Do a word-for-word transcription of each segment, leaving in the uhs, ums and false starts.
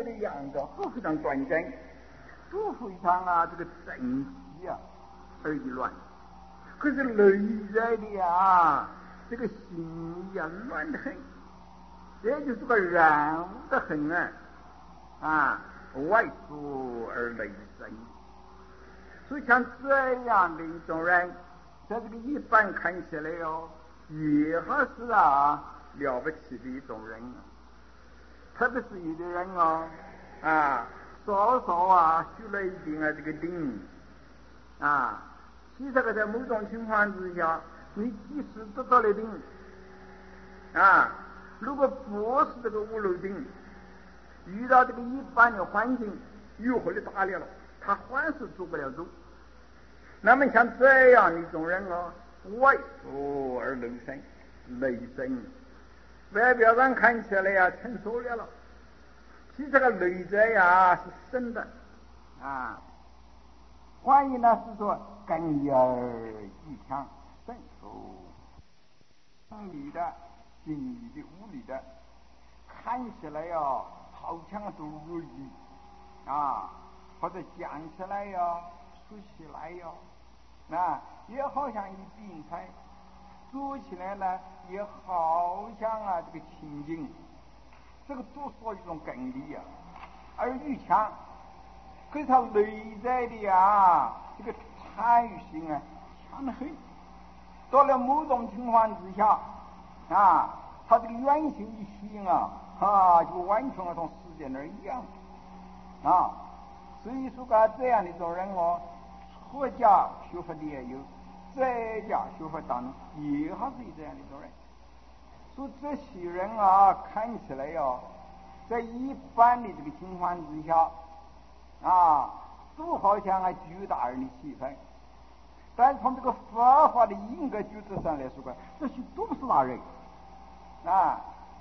的样子非常端正，都非常啊这个整齐啊而已乱。可是内在的啊这个心呀乱得很，这就是个染污的很啊啊外疏而内深。所以像这样的一种人，在这个一般看起来哦，也还是啊了不起的一种人啊。特别是有的人哦啊稍稍啊修了一点啊这个定啊，其实这个在某种情况之下，你即使得到了定啊，如果不是这个五路定，遇到这个一般的环境诱惑的大了了，他还是做不了主。那么像这样一种人哦，外疏而内深，内深外表上看起来呀成熟了了，其实这个内在呀是深的啊。换译呢是说根源愈强，深熟生理的、心理的、物理的，看起来哟好像都如意啊，或者讲起来哟、说起来哟，啊也好像一比赛，做起来呢也好像啊这个情景，这个都属于一种根力啊，而愈强。可是他内在的啊这个参与性啊强得很，到了某种情况之下啊，他这个原型一性啊啊就完全和从世界那儿一样啊。所以说啊这样的一种人哦，出家学佛的也有，在家学佛当中也还是这样的一种人。所以这些人啊看起来哦，在一般的这个情况之下啊，都好像啊巨大人的气氛，但是从这个佛法的严格举止上来说啊，这些都不是大人啊。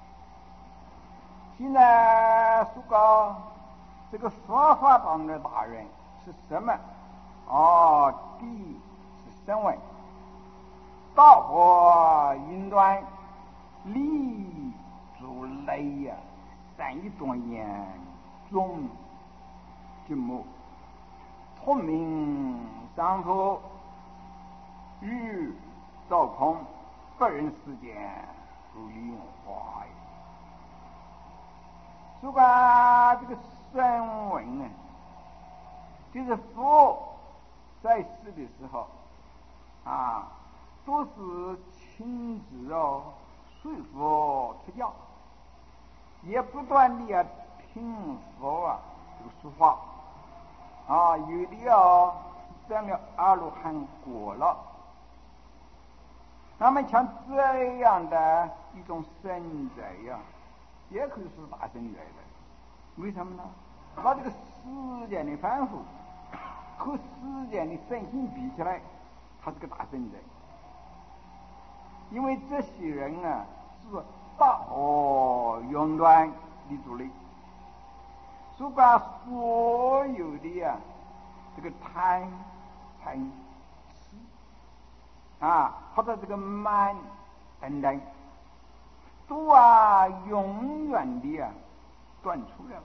现在说个这个佛法当中的大人是什么？哦，第一是声闻，道火云端，力主雷呀，善于庄严，中静默，通明上佛，欲照空，不人世间如云花。说吧，这个声闻啊，就是佛在世的时候啊，都是亲自哦说佛出家，也不断的啊听佛啊这个说法啊，有的哦证了阿罗汉果了。那么像这样的一种圣者呀，也可以是大圣者的。为什么呢？把这个世间的反复和世间的圣性比起来，他是个大圣者。因为这些人啊是大哦云端的主力，所以把所有的啊这个贪嗔痴啊或者这个慢等等都啊永远的啊断除了。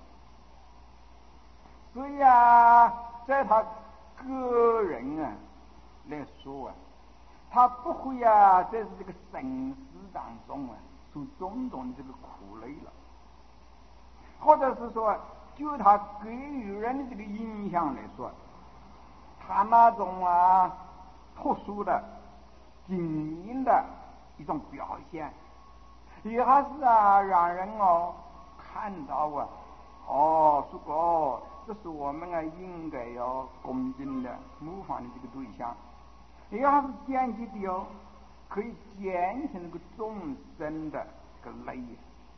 所以啊在他个人啊来说啊，他不会啊在这个生死当中啊受种种的这个苦累了，或者是说就他给予人的这个影响来说，他那种啊特殊的精英的一种表现，也还是啊让人哦看到啊哦说哦这是我们啊应该要恭敬的模仿的这个对象，也还是间接的哦可以减轻这个众生的这个累。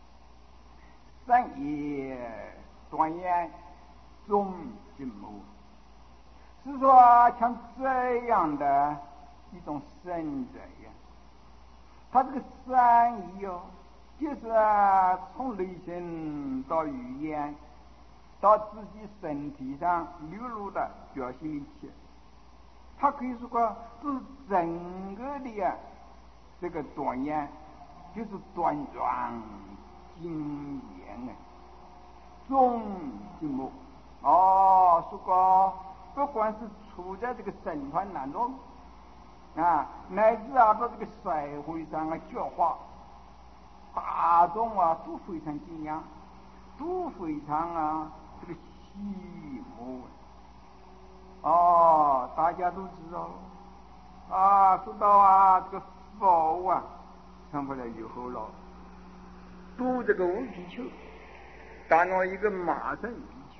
善业端严，中静默，是说像这样的一种圣者呀，他这个善意哦，就是啊从内心到语言到自己身体上流露的表现一切，他可以说个是整个的呀这个端严，就是端庄精严啊， 总寂寞。哦，说过不管是处在这个社团当中啊，乃至啊到这个社会上啊教化，大众啊都非常敬仰，都非常啊这个羡慕。哦，大家都知道啊，说到啊这个佛啊成不了以后了，读这个五比丘，当了一个马圣比丘。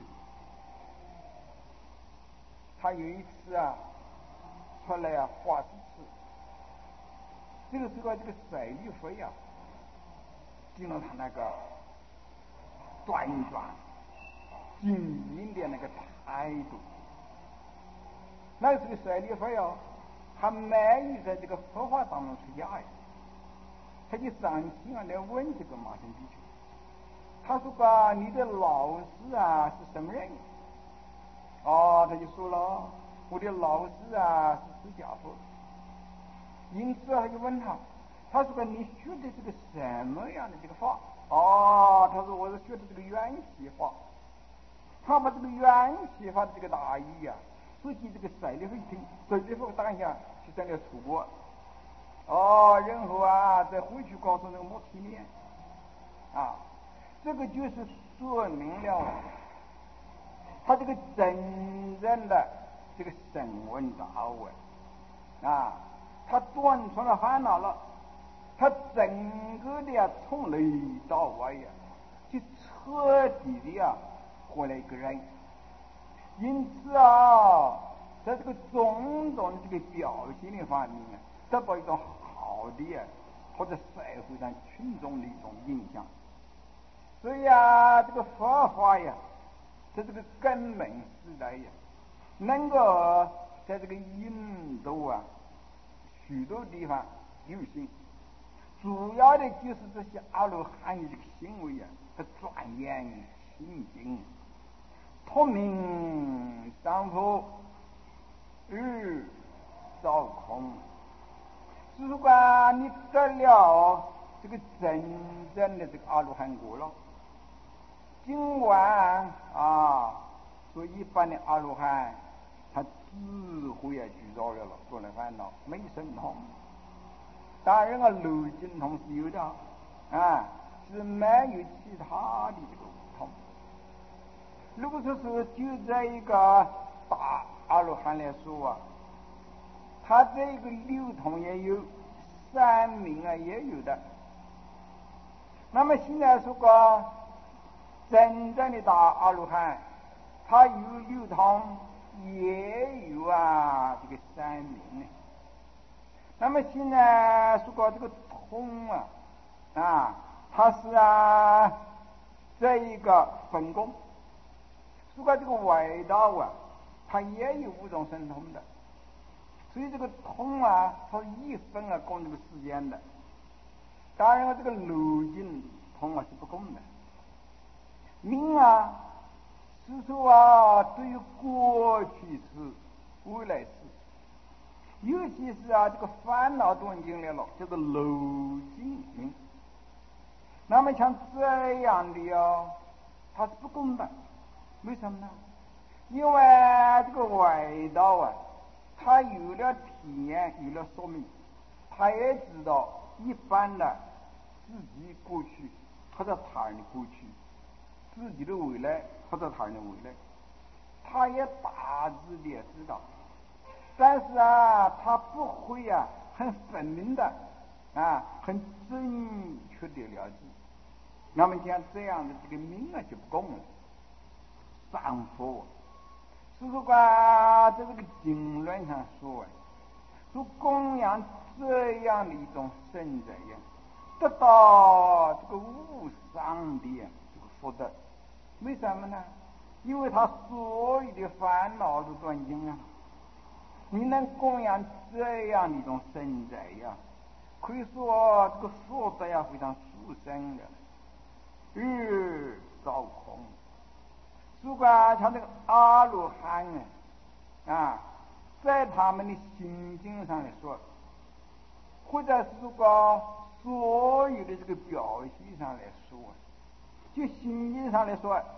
他有一次啊出来啊画几次，这个时候这个赛律飞啊进了他那个端庄精英的那个态度。那个时候赛律飞哦，他满意在这个佛法当中出家呀，他就上前啊来问这个马圣比丘，他说吧，你的老师啊是什么人？哦，他就说了，我的老师啊是释迦佛。因此啊，他就问他，他说你学的这个什么样的这个法？哦，他说我是学的这个缘起法。他把这个缘起法的这个大意啊，说起这个赛律会听，赛律会当下就真的出国。哦，然后啊再回去告诉那个摩提连啊，这个就是说明了他这个真正的这个声闻大闻啊，他断除了烦恼了，他整个的呀从内到外呀，就彻底的呀活了一个人。因此啊，在这个种种的这个表现的方面啊，得到一种好的呀，或者社会上群众的一种影响。所以啊，这个佛法呀，在这个根本时代呀，能够在这个印度啊许多地方流行，主要的就是这些阿罗汉的这个行为啊，他钻研清净，脱名上佛，与照空。如果你得了这个真正的这个阿罗汉果了，尽管啊，说一般的阿罗汉，他智慧啊具足了了，做了烦恼没神通。当然啊，漏精通是有的啊，是没有其他的这个不同。如果说是就这一个大阿罗汉来说啊，他这个流通也有，三明啊也有的。那么现在说个真正的大阿罗汉，他有流通，也有啊这个三明呢。那么现在说个这个通啊啊，它是啊这一个分工。说个这个外道啊，它也有五种神通的。所以这个通啊，它一分啊供这个时间的。当然了，这个路径通啊是不供的。命啊，是说啊，对于过去式、未来式，尤其是啊这个烦恼都进来了，叫做路径命。那么像这样的哦，它是不公的。为什么呢？因为这个外道啊，他有了体验，有了说明，他也知道一般的自己过去或者他人的过去，自己的未来或者他人的未来，他也大致的知道，但是啊，他不会啊很分明的啊很准确的了解。那么像这样的这个命啊就不公了。上佛是说啊，在这个经论上说，说供养这样的一种圣者呀，得到这个无上的这个福德。为什么呢？因为他所有的烦恼都断尽了。你能供养这样的一种圣者呀，可以说这个福德呀非常殊胜的，与照空。如果像这个阿罗汉啊，在他们的心境上来说，或者是说所有的这个表现上来说，就心境上来说，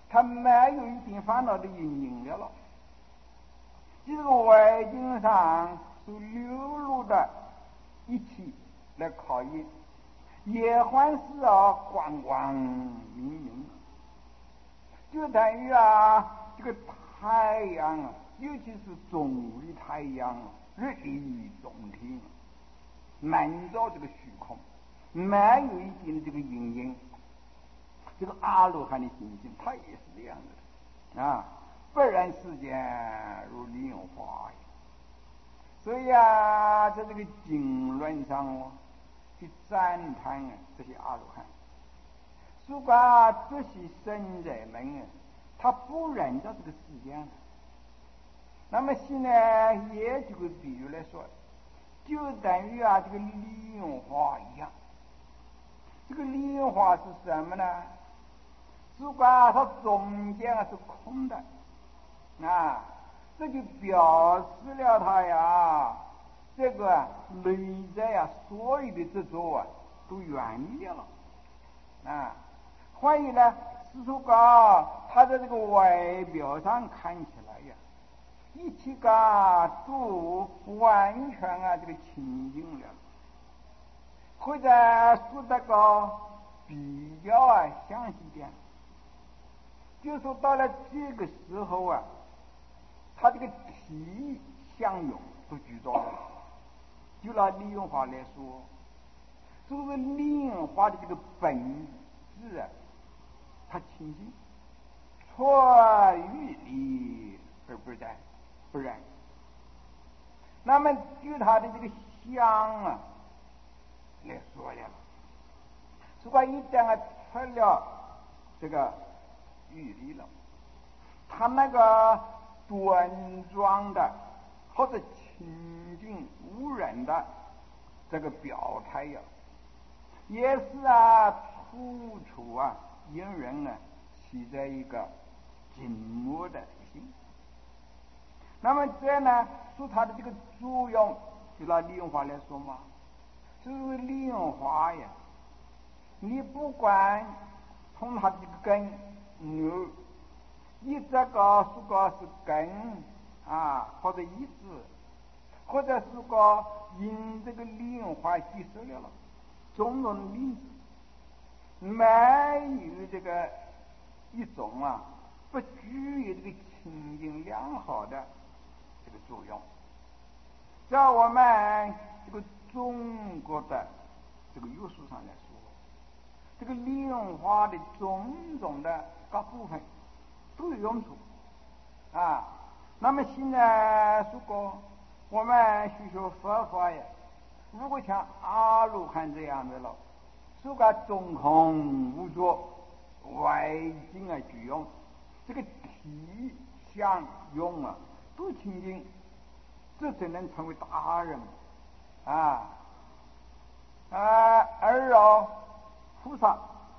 他没有一点烦恼的原因了了。这个外境上所流露的一切来考验，也还是啊光光明明，就等于啊这个太阳啊，尤其是中午的太阳啊，日益中天，满照这个虚空，没有一点的这个原因。这个阿罗汉的心性，他也是这样的啊，不然世间如莲花。所以啊，在这个经论上哦，去赞叹啊这些阿罗汉，如果这些圣人们啊，他不认得这个世间，那么现在也举个比喻来说，就等于啊这个莲花一样。这个莲花是什么呢？如果它中间是空的，啊，这就表示了它呀，这个内在呀，所有的执着啊，都远离了，啊，换言呢，是说个它在这个外表上看起来呀，一切个都完全啊这个清净了，或者说这个比较啊详细点。就说到了这个时候啊，他这个体相用都具足了。就拿莲花来说，就是莲花的这个本质啊，它清净，出于理而不然，不然。那么就它的这个相啊来说呀，如果一旦啊出了这个玉理了，他那个端庄的或者清净无染的这个表态呀，也是啊处处啊引人啊起在一个静默的心。那么这呢是它的这个作用，就拿莲花来说嘛，就是莲花呀，你不管从它的这个根牛，一这个是个是根啊，或者一字，或者是个因这个莲花结识了了种种的因子，没有这个一种啊不具有这个清净良好的这个作用。在我们这个中国的这个学术上来说，这个莲花的种种的各部分都有用处啊。那么现在如果我们学学佛法呀，如果像阿罗汉这样的了，如果中空无着，外境啊具用，这个体相用啊都清净，这才能成为大人啊啊！而哦菩萨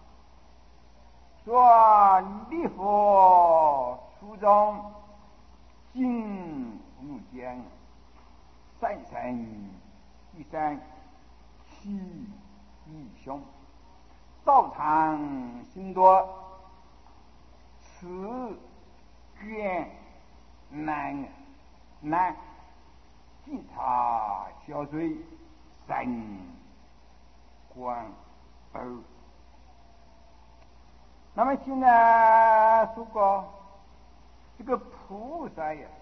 说立佛初中经无间，三神一生七义凶，道场心多，此愿难难尽察小罪三观二。那么现在说过这个菩萨呀，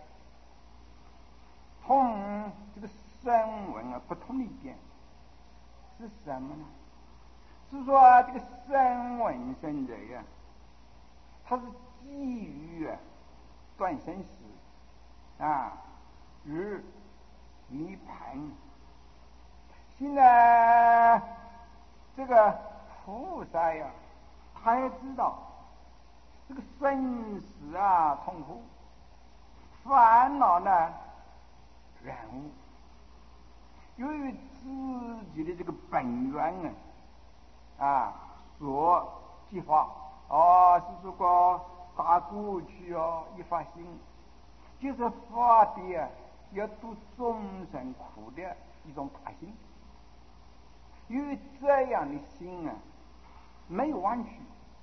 同这个声闻啊不同的一点是什么呢？是说啊，这个声闻圣者呀，他是基于啊断生死啊与涅槃。现在这个菩萨呀，他也知道这个生死啊痛苦，烦恼呢染污，由于自己的这个本源啊啊所激发啊，是这个大过去哦一发心，就是发的啊要度众生苦的一种大心。由于这样的心啊没有弯曲，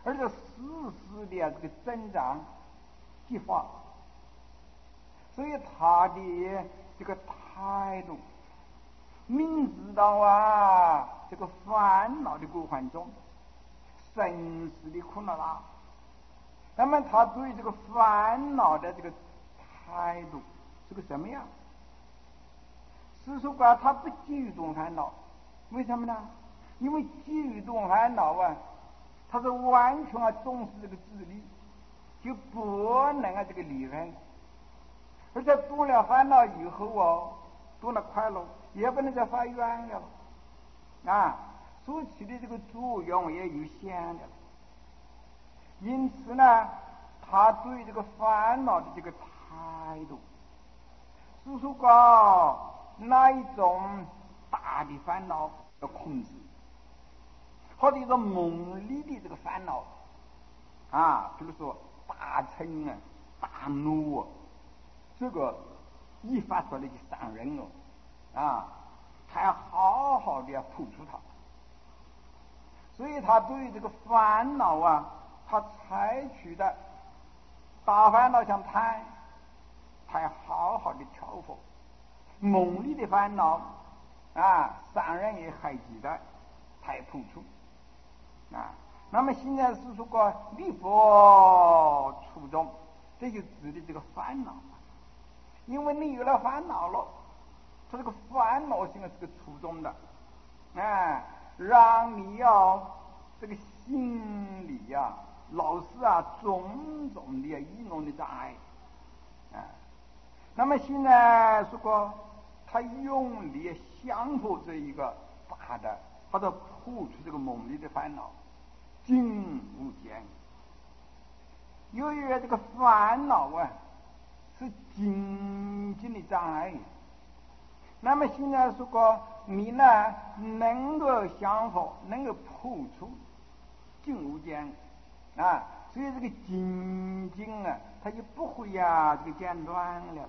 而且时时的啊这个增长激发，所以他的这个态度明知道啊这个烦恼的过患中，生死的苦恼啊，那么他对这个烦恼的这个态度是个什么样？是说吧，他不激动烦恼，为什么呢？因为激动烦恼啊，他是完全啊重视这个自利，就不能啊这个离人，而且多了烦恼以后哦，多了快乐也不能再发愿了啊，所起的这个作用也有限的。因此呢，他对这个烦恼的这个态度，是说个那一种大的烦恼要控制，或者一种猛烈的这个烦恼啊，比如说大嗔啊、大怒啊，这个一发出来就伤人了啊，还要好好的要破除它。所以他对这个烦恼啊，他采取的大烦恼像贪，他要好好的调伏；猛烈的烦恼啊，伤人也害己的，他也破除啊。那么现在是说个立佛初中，这就指的这个烦恼，因为你有了烦恼了，它这个烦恼性的这个初中的啊，让你要这个心里呀、啊，老是啊种种的异弄的障碍啊。那么现在说过，他用力降服这一个大的，或者破除这个猛烈的烦恼，尽无间。由于这个烦恼啊是紧紧的障碍，那么现在说过你呢能够降服，能够破除，尽无间啊，所以这个紧紧啊，它就不会呀、啊、这个间断了。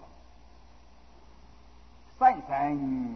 三生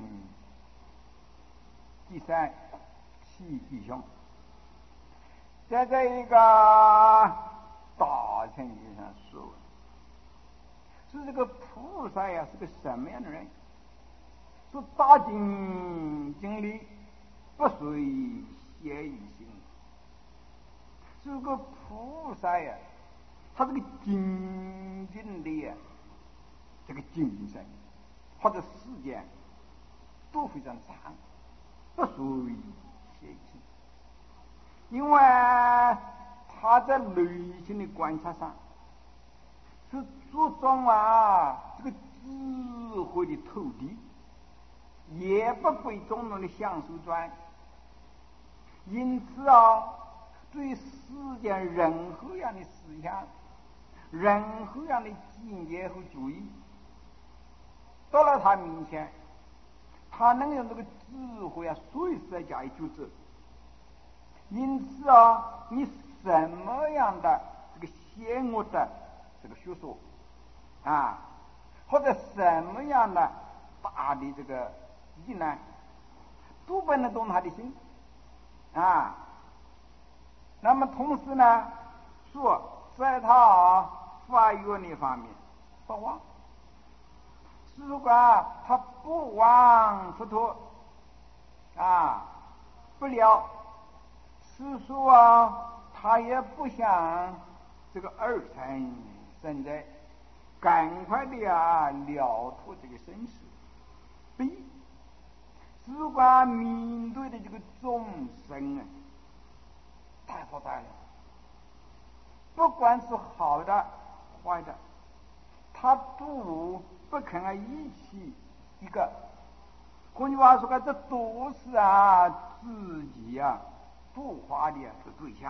第三七义兄，在这一个大乘义上说，是这个菩萨呀是个什么样的人？说大经经历不随邪意心，这个菩萨呀，他这个精进的呀这个精神或者时间都非常长，不属于邪气，因为他在内心的观察上是注重啊这个智慧的透底，也不被种种的相术转，因此啊，对世间任何样的思想、任何样的境界和主义，到了他面前，他能用这个智慧啊，随时加以纠正。因此啊，你什么样的这个邪恶的这个学说啊，或者什么样的大的这个疑难，都不能动他的心啊。那么同时呢，说在他发愿的方面不忘，如果他不忘佛陀啊，不了是说啊，他也不像这个二乘生在赶快的啊了脱这个生死悲，如果面对的这个众生啊太复杂了，不管是好的坏的，他都不肯啊一起一个。换句话说，这都是啊自己啊度化的这对象。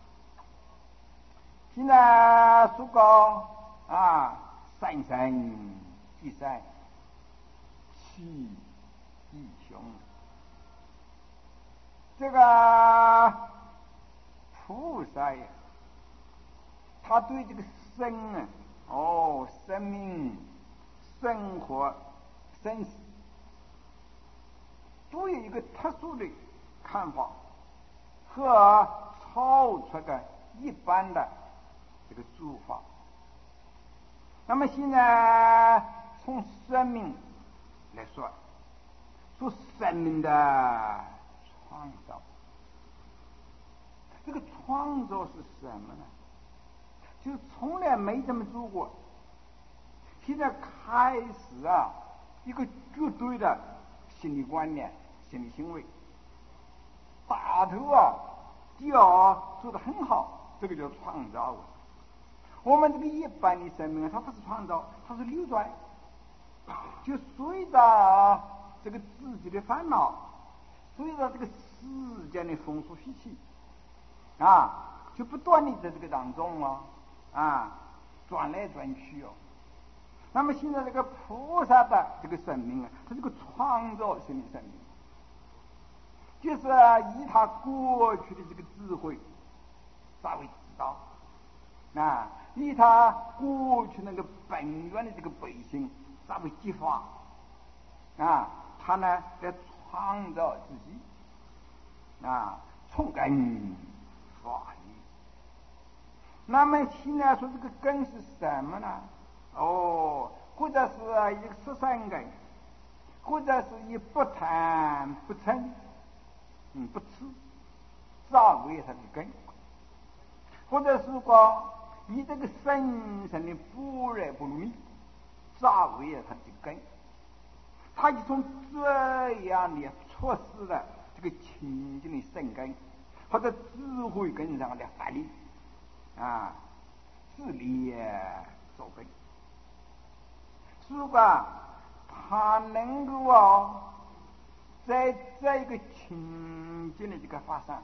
现在说过啊，三生第三七义雄，这个菩萨呀，他对这个生啊，哦，生命、生活、生死，都有一个特殊的看法和超出的一般的这个做法。那么现在从生命来说，说生命的创造，这个创造是什么呢？就从来没这么做过，现在开始啊，一个绝对的心理观念、心理行为，大头啊，脚做得很好，这个叫创造。我们这个一般的生命啊，它不是创造，它是流转，就随着这个自己的烦恼，随着这个世间的风俗习气啊，就不断的在这个当中啊啊转来转去哦。那么现在这个菩萨的这个生命啊，它是个创造性的生命，就是以他过去的这个智慧稍微知道啊，以他过去那个本源的这个本性稍微激发啊，他呢在创造自己啊，从根发育。那么现在说这个根是什么呢？哦，或者是一个十三根，或者是以不贪不嗔嗯不痴作为它的根，或者是说以这个深深的不热不迷作为它的根，它就从这样的措施的这个清净的圣根或者智慧根上来发力啊，自力作根。如果他能够啊，在这一个清净的这个法上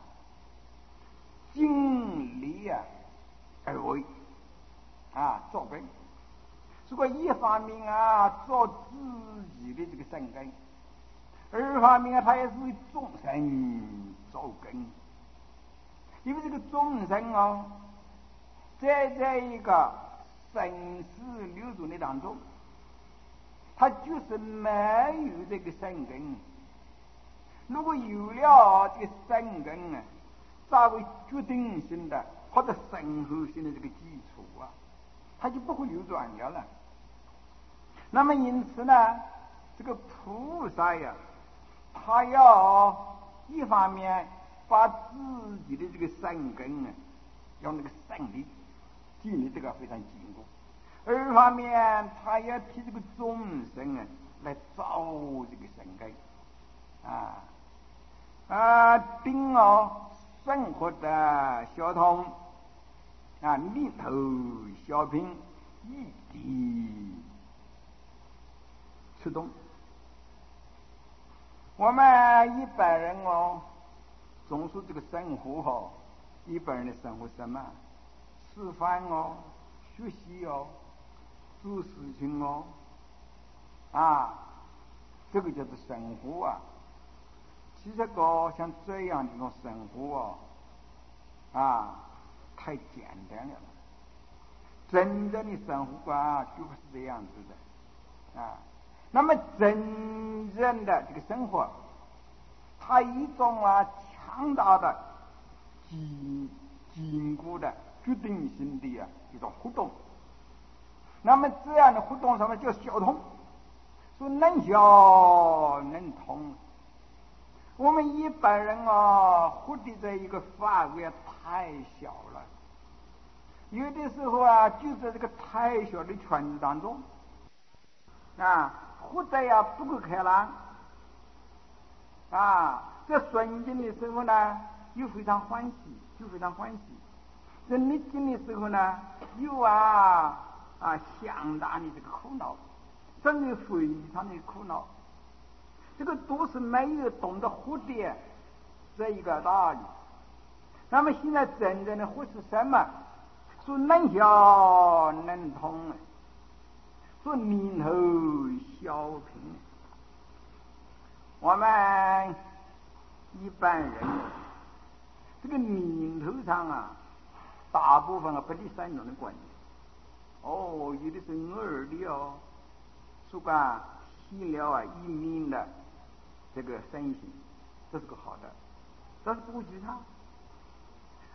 尽力啊而为啊作根，如果一方面啊做自己的这个生根，二方面啊他也是为众生作根，因为这个众生啊，在这一个生死流转的当中，他就是没有这个生根。如果有了这个生根啊，作为决定性的或者深厚性的这个基础啊，他就不会流转掉了。那么因此呢，这个菩萨呀，他要一方面把自己的这个生根啊，要那个胜利建立这个非常坚固；二方面他要替这个众生啊来造这个生根啊啊，并哦生活的小通啊，里头小品一地出动。我们一般人哦，总说这个生活哦，一般人的生活什么？吃饭哦，学习哦，做事情哦，啊，这个叫做生活啊。其实个像这样的一种生活哦，啊，太简单了。真正的生活啊，就不是这样子的啊。那么真正的这个生活，它一种啊强大的、坚坚固的、决定性的啊一种活动。那么这样的活动什么叫小通？说能小能通。我们一般人啊，活的这一个范围太小了，有的时候啊，就在这个太小的圈子当中啊，活得呀不够开朗啊。在顺境的时候呢，又非常欢喜，就非常欢喜；在逆境的时候呢，又啊啊相当的这个苦恼，甚至非常的苦恼。这个都是没有懂得活的这一个道理。那么现在真正的活是什么？说能小能通，说年头小平。我们一般人这个年头上啊，大部分啊不离三种的观念。哦，有的是耳的哦，说个细了啊一面的这个身形，这是个好的，但是不会其他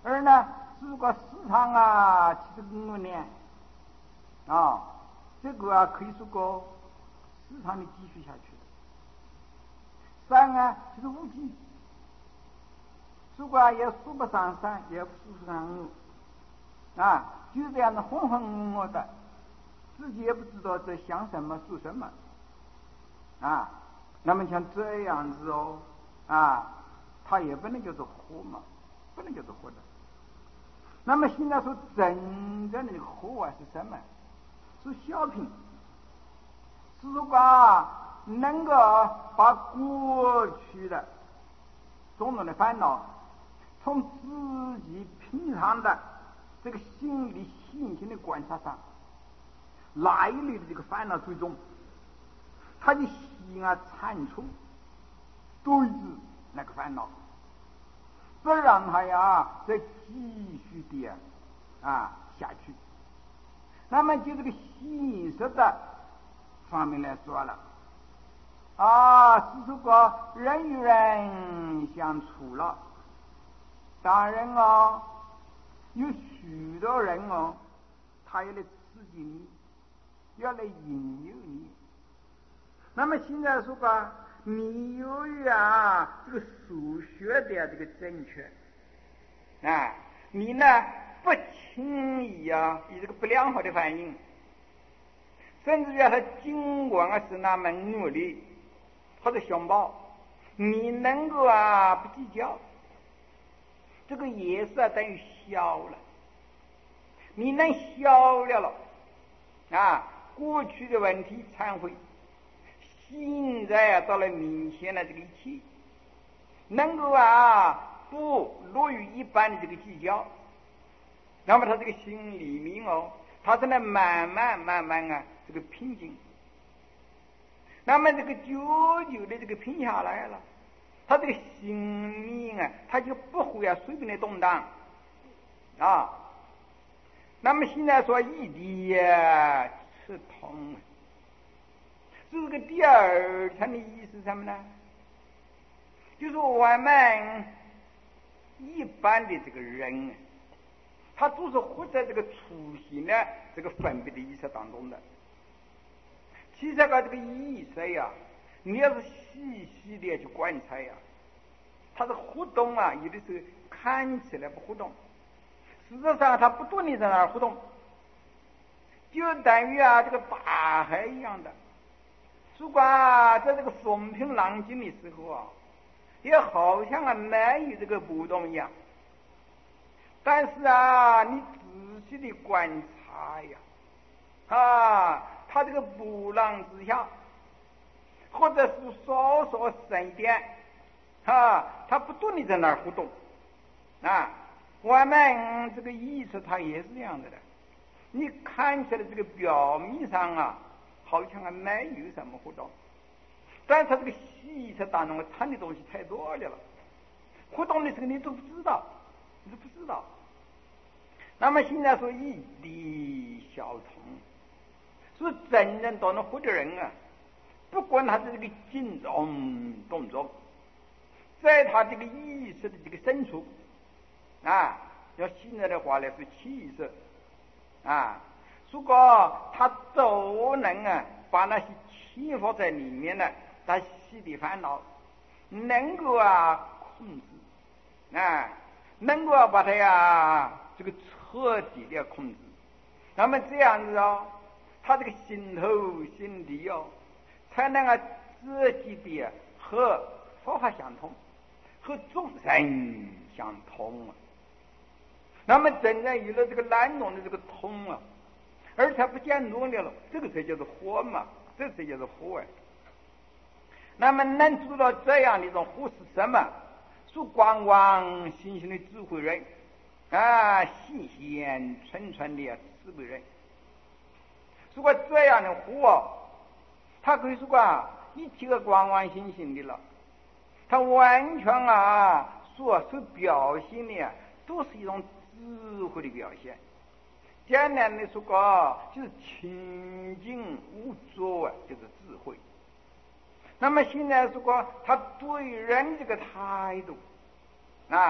而呢，如果市场啊七十五年啊，这个啊可以说个市场的继续下去。三啊就是无尽，如果也数不上三，也数不上五啊，就这样的浑浑噩噩的，自己也不知道在想什么说什么啊。那么像这样子哦啊，他也不能叫做活嘛，不能叫做活的。那么现在说真正的活啊是什么？是小品，是如果能够把过去的种种的烦恼，从自己平常的这个心理信心的观察上，来历的这个烦恼最终，他的心啊铲除对治那个烦恼，不让他呀再继续的啊下去。那么就这个现实的方面来说了啊，是这个人与人相处了，当然哦，有许多人哦，他要来刺激你，要来引诱你。那么现在说吧，你由于啊这个数学的这个正确啊，你呢不轻易啊以这个不良好的反应，甚至于他尽管啊是那么努力或者熊抱，你能够啊不计较，这个也是啊等于消了，你能消了了啊过去的问题忏悔，现在啊到了明显的这个一切，能够啊不落于一般的这个计较，那么他这个心里面哦，他正在慢慢慢慢啊这个平静，那么这个久久的这个平下来了，他这个心里啊他就不会啊随便的动荡啊。那么现在说异地呀是通，这个第二层的意思是什么呢？就是我们一般的这个人，他都是活在这个粗细的这个分别的意识当中的。其实个这个意识呀，你要是细细的去观察呀，它的活动啊，有的时候看起来不活动，事实上它不断的在那儿活动，就等于啊这个大海一样的。如果啊在这个风平浪静的时候啊，也好像啊没有这个波动一样。但是啊，你仔细的观察呀，啊，它这个波浪之下，或者是稍稍深一点，啊，它不断的在那儿活动，啊，我们这个意识它也是这样的的。你看起来这个表面上啊，好像还没有什么活动，但是它这个细节当中掺的东西太多了，活动的时候你都不知道，你都不知道。那么现在说异地小通，说真正到那活的人啊，不管他的这个静动动作，在他这个意识的这个深处啊，要现在的话来说气色啊，如果他都能啊把那些潜伏在里面的他心的烦恼能够啊控制啊，能够啊把它呀这个彻底的控制，那么这样子哦，他这个心头心底哦，才能啊自己的和佛法相通，和众生相通啊。那么真正有了这个难懂的这个通啊，而且不见努力了，这个才叫做活嘛，这才叫做活啊。那么能做到这样的一种活是什么？是光光新兴的智慧人啊，细显纯纯的智慧人。如果这样的活，他可以说啊，一切个光光新兴的了，他完全啊所所表现的都是一种智慧的表现。简单的说过，就是清净无作啊，就是智慧。那么现在说过，他对人这个态度啊，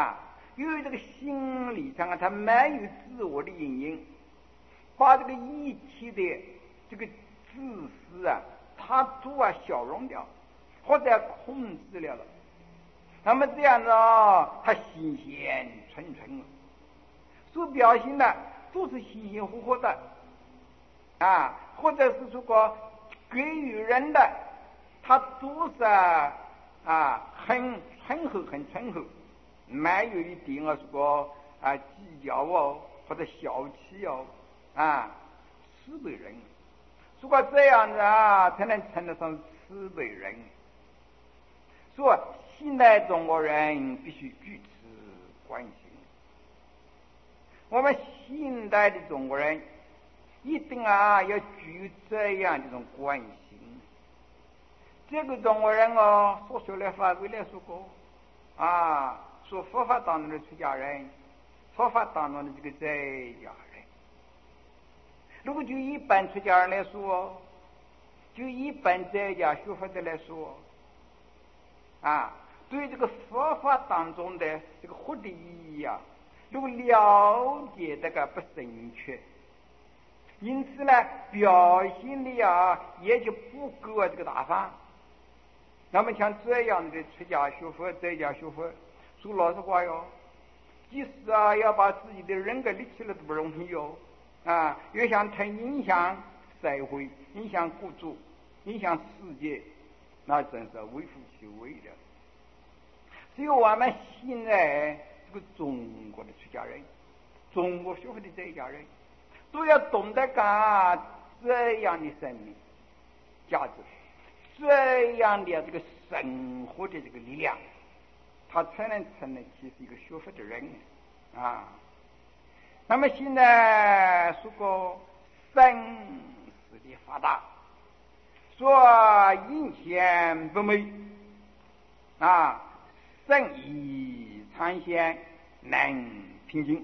由于这个心理上啊，他没有自我的原因，把这个一切的这个自私啊，他都啊消融掉，或者控制了了。那么这样子啊，他新鲜纯纯，所表现的都是新鲜活活的啊，或者是说过给予人的，他都是啊很醇厚很醇厚，没有一点啊说啊计较哦或者小气哦啊慈悲人。如果这样子啊，才能称得上慈悲人。说现代中国人必须具持观心，我们现代的中国人一定啊要具有这样的一种观心。这个中国人哦，所学的法规来说过啊，说佛法当中的出家人，佛法当中的这个在家人。如果就一般出家人来说，就一般在家学佛的来说啊，对这个佛法当中的这个活的意义啊，如果了解这个不正确，因此呢，表现的啊也就不够啊这个大方。那么像这样的出家学佛、在家学佛，说老实话哟，即使啊要把自己的人格立起来都不容易哟啊，又想太影响社会、影响国族、影响世界，那真是微乎其微的。只有我们现在这个中国的出家人，中国学佛的在家人，都要懂得讲这样的生命价值，这样的这个生活的这个力量，他才能成得起是一个学佛的人啊。那么现在说过生死的发达，说阴险不昧啊，生意常鲜能平静。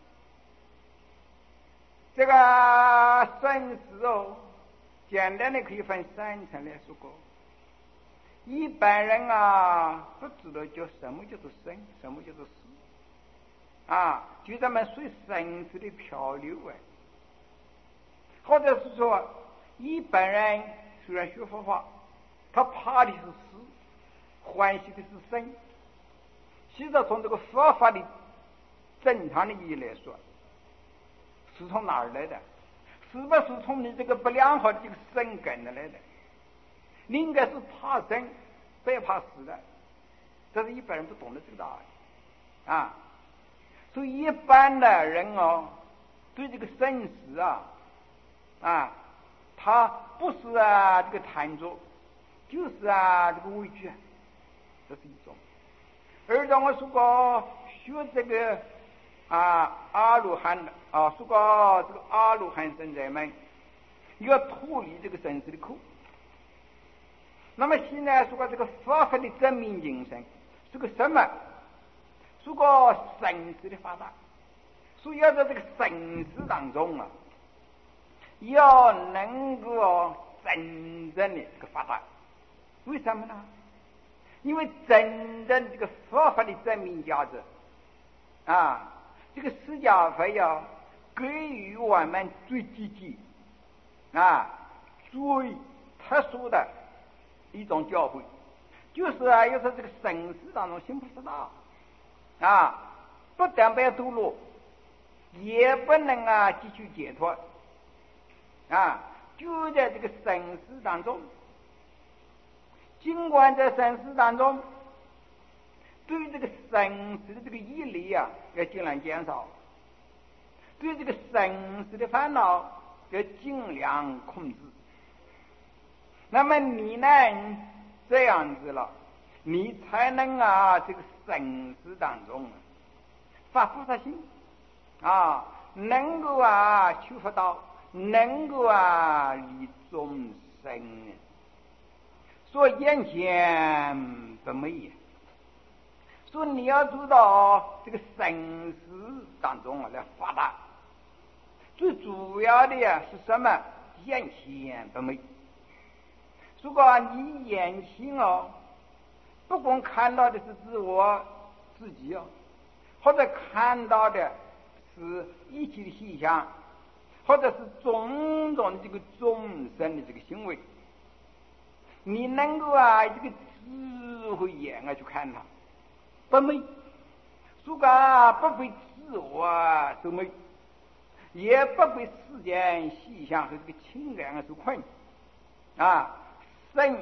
这个生死哦，简单的可以分三层来说过。一般人啊不知道叫什么叫做生，什么叫做死啊，就这么随生死的漂流啊。或者是说一般人虽然学佛法，他怕的是死，欢喜的是生。其实从这个佛法的正常的意义来说，是从哪儿来的？是不是从你这个不良好的这个生根的来的？你应该是怕生，不要怕死的。这是一般人不懂得这个道理啊。所以一般的人哦，对这个生死啊啊，他不是啊这个贪着，就是啊这个畏惧，这是一种。而当我说过学这个啊阿罗汉啊，说过这个阿罗汉圣者们要脱离这个生死的苦。那么现在说过这个佛法的真命精神是个什么？说过生死的发达，所以要在这个生死当中啊，要能够真正的这个发达。为什么呢？因为真正这个佛法的真命价值啊，这个释迦佛要给予我们最积极啊最特殊的一种教诲，就是啊要在这个生死当中行不知道啊，不但不要堕落，也不能啊继续解脱啊，就在这个生死当中。尽管在生死当中，对于这个生死的这个毅力啊，要尽量减少；对这个生死的烦恼，要尽量控制。那么你能这样子了，你才能啊，这个生死当中发菩萨心啊，能够啊求佛道，能够啊利众生。说眼前不美，说你要知道这个生死当中啊来发达，最主要的呀是什么？眼前不美。如果你眼前哦，不光看到的是自我自己哦， 或者看到的是一切的现象，或者是种种这个众生的这个行为，你能够啊这个智慧眼啊去看它，不昧，如果不被自我啊所昧，也不被世间现象和这个情感啊所困啊，生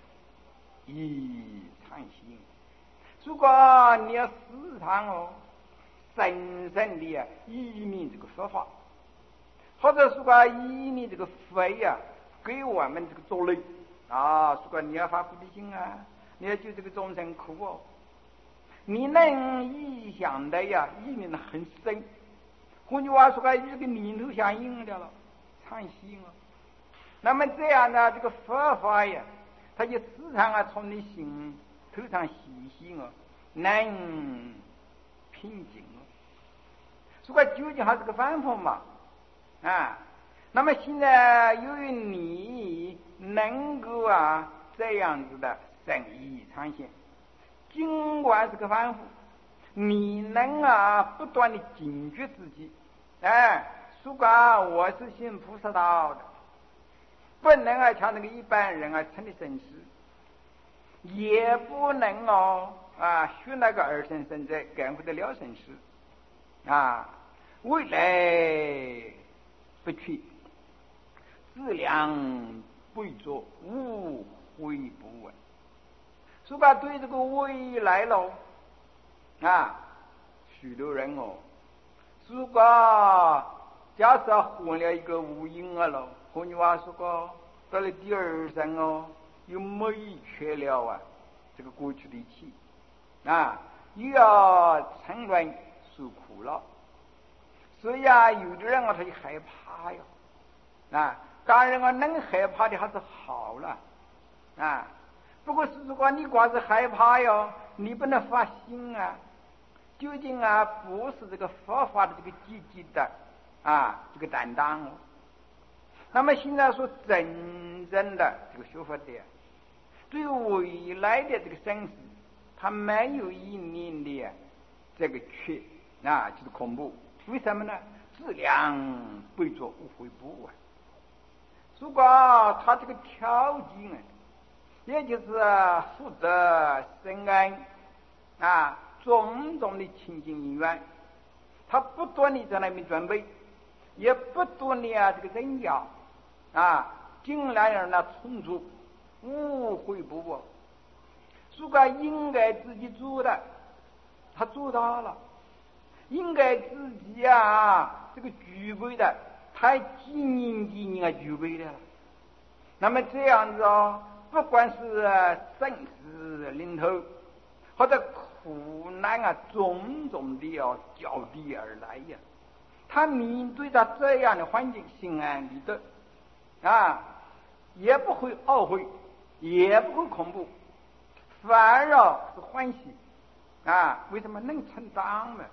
以常心。如果你要时常哦深深的啊依你这个佛法，或者说啊依你这个佛呀给我们这个做累啊，如果你要发菩提心啊，你要救这个众生苦哦，你能意想的呀意念的很深，换句话说啊，与这个念头相应的了，常心哦。那么这样呢，这个佛法呀，它就时常啊从你心头上习习哦，能平静哦。如果究竟还是个反复嘛啊，那么现在由于你能够啊这样子的生意常现，尽管是个反复，你能啊不断的警觉自己，哎，如果我是信菩萨道的，不能啊像那个一般人啊成的神师，也不能哦啊学那个二神神者赶快的了神师啊，未来不去，质量不做，无悔不问。如果对这个未来喽啊，许多人哦，如果假设换了一个无因啊喽，换句话说过，到了第二生哦，又没缺了啊这个过去的一切啊，又要沉沦受苦了。所以啊，有的人啊他就害怕哟啊，当然啊能害怕的还是好了啊。不过是如果你光是害怕哟，你不能发心啊，究竟啊不是这个佛法的这个积极的啊这个担当哦。那么现在说真正的这个学佛的，对未来的这个生死，他没有一念的这个缺啊，就是恐怖。为什么呢？质量不做无悔不问。如果他这个条件啊，也就是福德深恩啊，种种的亲近因缘，他不断的在那边准备，也不断的啊这个增加啊，尽量让他充足，无悔不问。如果应该自己做的，他做到了；应该自己啊这个具备的，他几年几年啊具备的了。那么这样子哦，不管是生死临头，或者苦难啊，种种的要交替而来呀，他面对着这样的环境，心安理得啊，也不会懊悔，也不会恐怖，反而啊是欢喜啊。为什么能成长呢？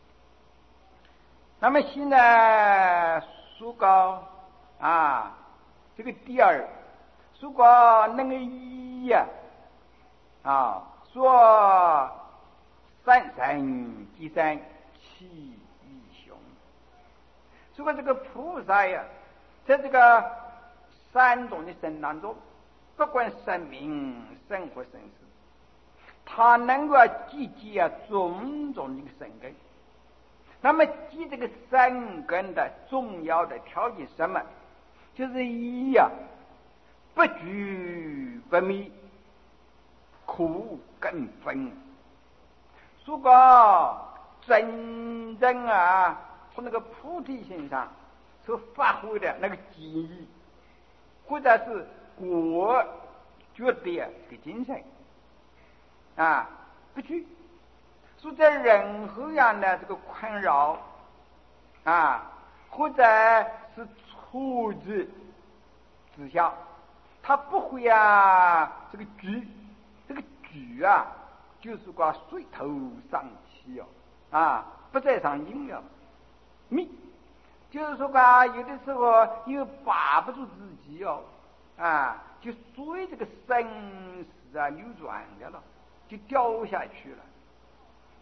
那么现在说高啊，这个第二，如果那个一呀啊，说三神即三气一雄。如果这个菩萨呀，在这个三种的神当中，不管生命、生活、生死，他能够积集啊种种的生根。那么积这个生根的重要的条件是什么？就是一呀、啊，不惧不迷，苦更分。如果真正啊从那个菩提心上所发挥的那个机遇，或者是果觉得的精神啊，不惧。说在任何样的这个困扰啊，或者是挫折之下，他不会啊这个举这个举啊，就是个水头上起哦啊，不再上瘾了。密就是说啊，有的时候又把不住自己哦啊，就随这个生死啊流转的了，就掉下去了。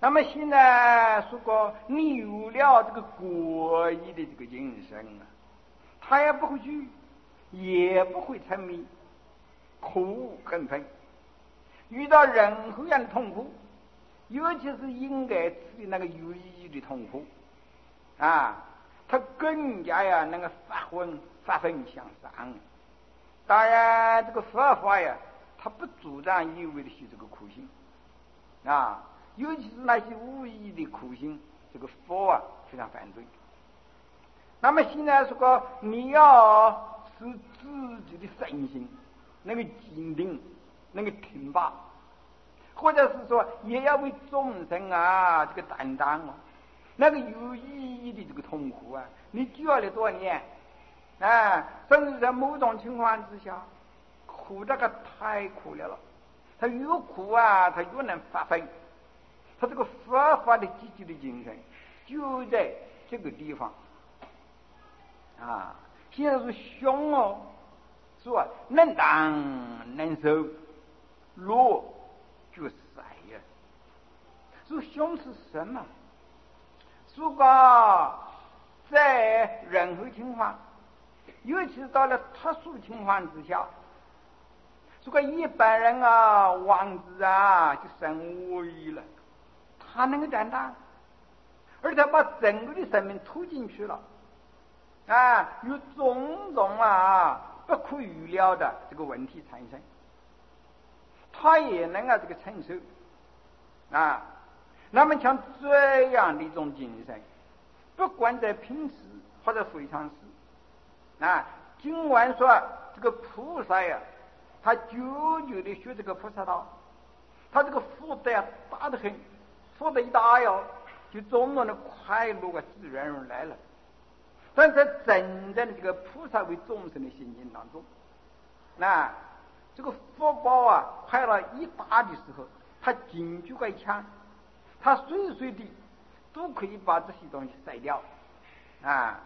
那么现在说过，你有了这个国义的这个精神啊，他也不会去，也不会沉迷，苦无根分。遇到任何样的痛苦，尤其是应该吃的那个有意义的痛苦啊，他更加呀能够发奋发奋向上。当然，这个佛法呀，他不主张一味的学这个苦行啊。尤其是那些无意义的苦行，这个佛啊非常反对。那么现在说个，你要使自己的身心能够坚定，能够挺拔，或者是说也要为众生啊这个担当啊，那个有意义的这个痛苦啊，你教了多年，啊，甚至在某种情况之下，苦这个太苦了了，他越苦啊，他越能发挥。他这个佛法的积极的精神就在这个地方啊！现在是凶哦，是吧？能当能受，弱就塞呀。说凶是什么？如果在任何情况，尤其是到了特殊情况之下，如果一般人啊，王子啊，就生危了。他能够担当，而且把整个的生命投进去了，啊，有种种啊不可预料的这个问题产生，他也能啊这个承受，啊，那么像这样的一种精神，不管在平时或者非常时，啊，尽管说这个菩萨呀，他久久的学这个菩萨道，他这个福德啊大得很。福德一大哟，就种种的快乐啊自然而来了。但在真正的这个菩萨为众生的心境当中，那这个福报啊快乐一大的时候，他进去怪强，他随随地都可以把这些东西筛掉啊。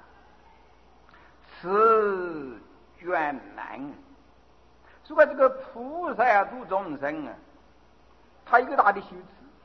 此卷难，如果这个菩萨啊度众生啊，他一个大的修持。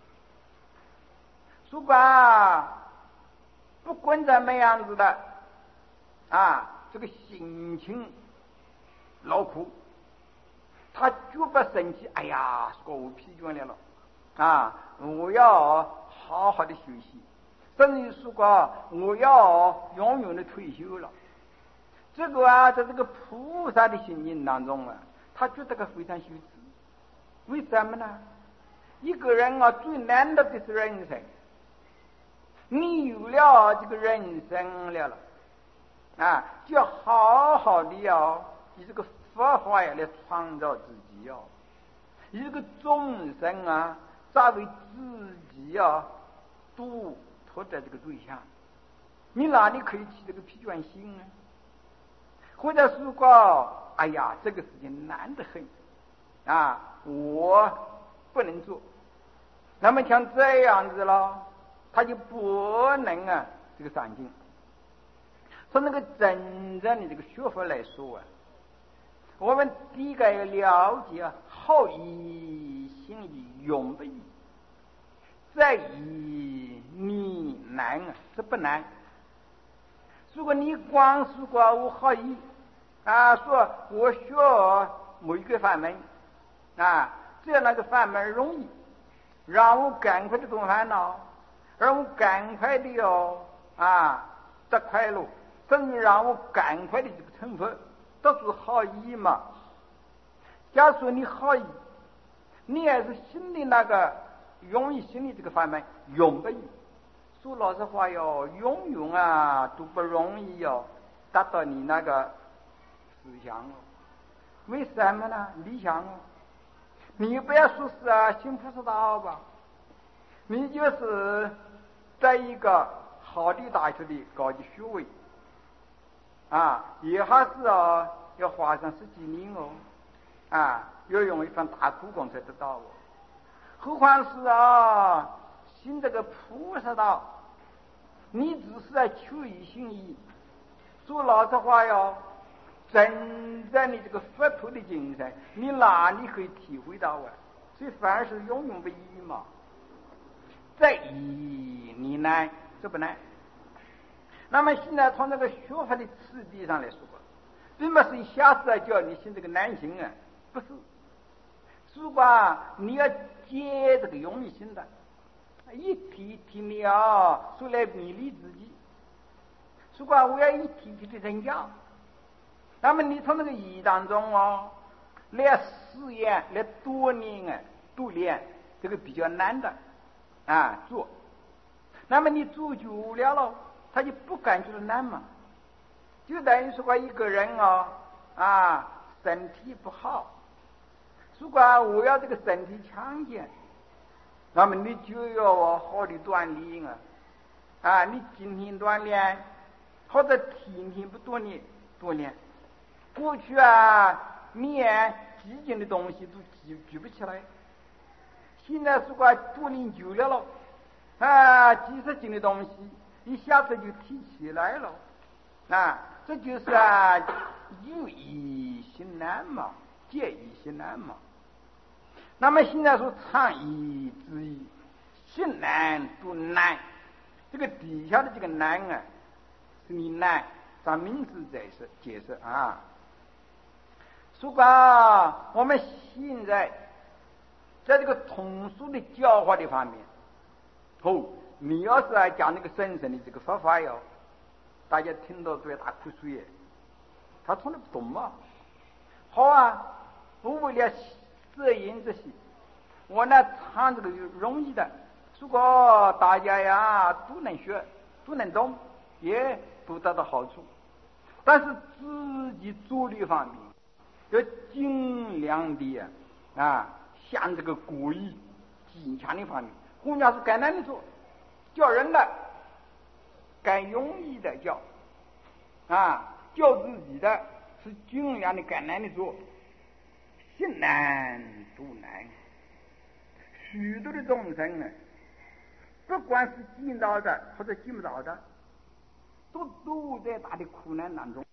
如果不管怎么样子的啊，这个心情劳苦，他就不生气。哎呀，说我疲倦了了啊，我要好好的休息，甚至说过我要永远的退休了。这个啊，在这个菩萨的心境当中啊，他觉得个非常羞耻。为什么呢？一个人啊，最难得的是人生。你有了这个人生了了啊，就要好好的要以这个佛法呀来创造自己哦，以这个众生啊作为自己啊度脱的这个对象，你哪里可以起这个疲倦心呢？或者说过，哎呀，这个事情难得很啊，我不能做。那么像这样子了。他就不能啊，这个上进。从那个真正的这个学佛来说啊，我们第一个要了解啊，好义心义永不义，再以你难啊，这不难。如果你光是说我好义啊，说我学某一个法门啊，这样那个法门容易，让我赶快的动烦恼。让我赶快的哟啊得快乐，甚至让我赶快的这个成佛，都是好意嘛。假如说你好意，你也是心里那个用于心里这个法门永不易。说老实话哟，永远啊都不容易哟达到你那个思想哦。为什么呢？理想哦，你不要说是啊行菩萨道吧，你就是在一个好的大学的高级学位啊，也还是啊要花上十几年哦，啊，要用一番大苦功才得到哦。何况是啊，行这个菩萨道，你只是在求一心意。说老实话哟，真正的这个佛陀的精神，你哪里可以体会到啊？所以反而是永永不移嘛。 在易你难，这不难。那么现在从这个学法的次第上来说，并不是一下子叫你信这个难行啊，不是。如果你要接这个容易心的，一提一提你要说来勉励自己。如果我要一提一提的增加，那么你从那个义当中哦，来试验来多年啊锻炼，这个比较难的啊做。那么你做久了了，他就不感觉到难嘛。就等于说一个人哦啊身体不好，如果我要这个身体强健，那么你就要好的锻炼啊啊！你今天锻炼，或者天天不锻炼锻炼。过去啊，面几斤的东西都举举不起来，现在如果锻炼久了了，啊，几十斤的东西一下子就提起来了，啊，这就是啊，有易行难嘛，借易行难嘛。那么现在说常易之易，行难度难，这个底下的这个难啊，是你难，咱名字解释解释啊。如果我们现在在这个通俗的教化的方面，哦，你要是来讲那个神圣的这个佛法哟，大家听到都要打瞌睡，他从来不懂嘛。好啊，我为了摄引这些，我呢唱这个容易的。如果大家呀都能学，都能懂，也都得到好处。但是自己做的方面，要尽量的啊，像这个故意技巧的方面，人家是该难的做，教人的该容易的教啊，教自己的是尽量的该难的做，行难度难。许多的众生呢，不管是见到的或者见不到的，都都在大的苦难当中。